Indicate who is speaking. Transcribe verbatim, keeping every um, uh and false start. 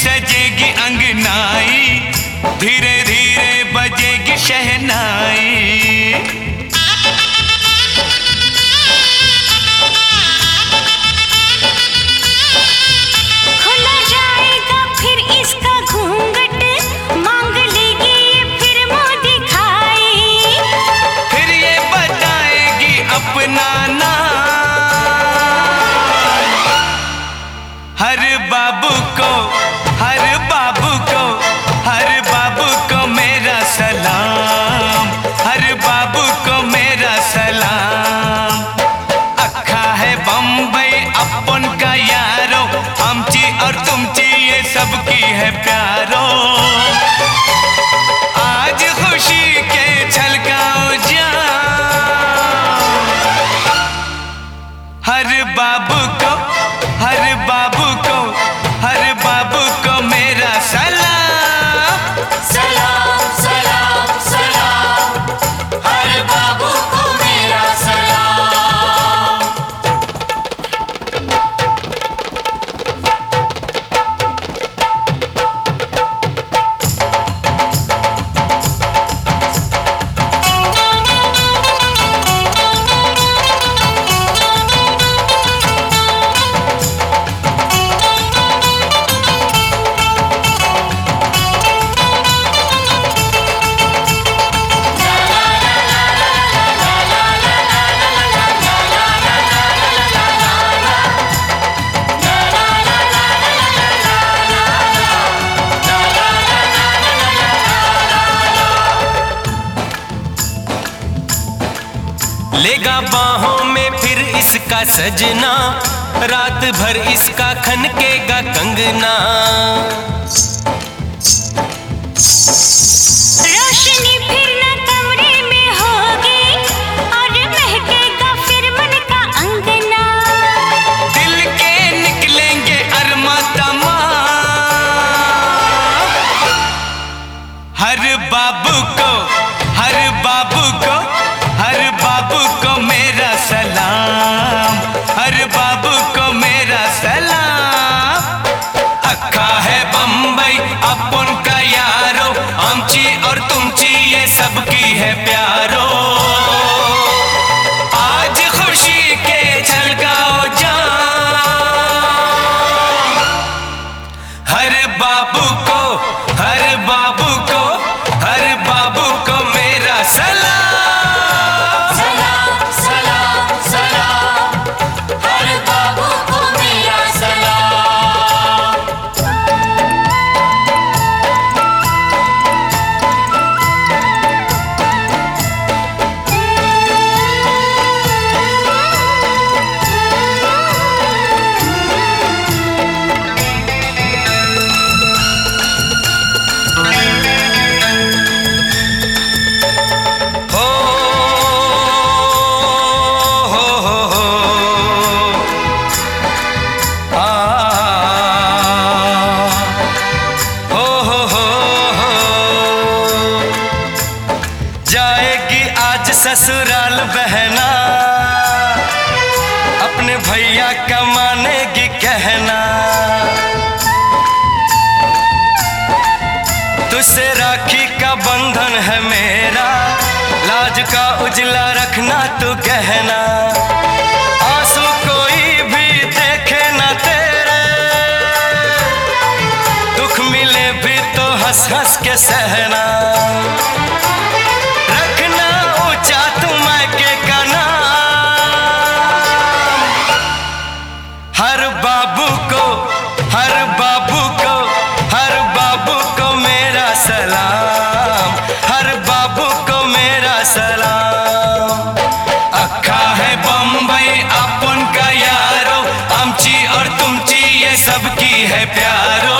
Speaker 1: सजेगी अंगनाई, धीरे धीरे बजेगी शहनाई।
Speaker 2: खुला जाएगा फिर इसका घूंघट, मांग लेगी ये फिर मुंह दिखाई।
Speaker 1: फिर ये बताएगी अपना नाम, हर बाबू को, हर बाबू को, हर बाबू को मेरा सलाम, हर बाबू को मेरा सलाम। अखा है बम्बई अपन का यारो, आमची और तुमची ये सबकी है प्यारो। आज खुशी के छलकाओ जाओ, हर बाबू को, हर बाबू को, हर बाबू को मेरा सलाम।
Speaker 3: सलाम सलाम सलाम, हर बाबू को मेरा सलाम।
Speaker 1: लेगा बाहों में फिर इसका सजना, रात भर इसका खनकेगा कंगना।
Speaker 2: रोशनी फिर न कमरे में होगी, और महकेगा फिर मन का अंगना।
Speaker 1: दिल के निकलेंगे अरमा तमाम, हर बाबू को, हर बाबू को, हर बाबू को मेरा सलाम, हर बाबू को मेरा सलाम। अक्खा है बम्बई अपन का यारो, आमची और तुमची ये सबकी है प्यारो। आज खुशी के झलकाओ जाओ, हर बाबू को, हर बाबू को, हर बाबू को मेरा सलाम।
Speaker 3: सलाम सलाम सलाम, हर बाबू को मेरा सलाम।
Speaker 1: हो हो हो हो आ हो हो हो हो जाएगी आज ससुराल बहना, अपने भैया का मानेगी कहना। तुझसे राखी का बंधन है मेरा, लाज का उजला रखना तू कहना। आंसू कोई भी देखे ना तेरे, दुख मिले भी तो हंस हंस के सहना। रखना ऊंचा तू मायके का नाम, हर बाबू को, हर बाबू को, हर बाबू को मेरा सलाम, हर बाबू को मेरा सलाम। अक्खा है बम्बई अपन का यारो, आमची और तुमची ये सबकी है प्यारो।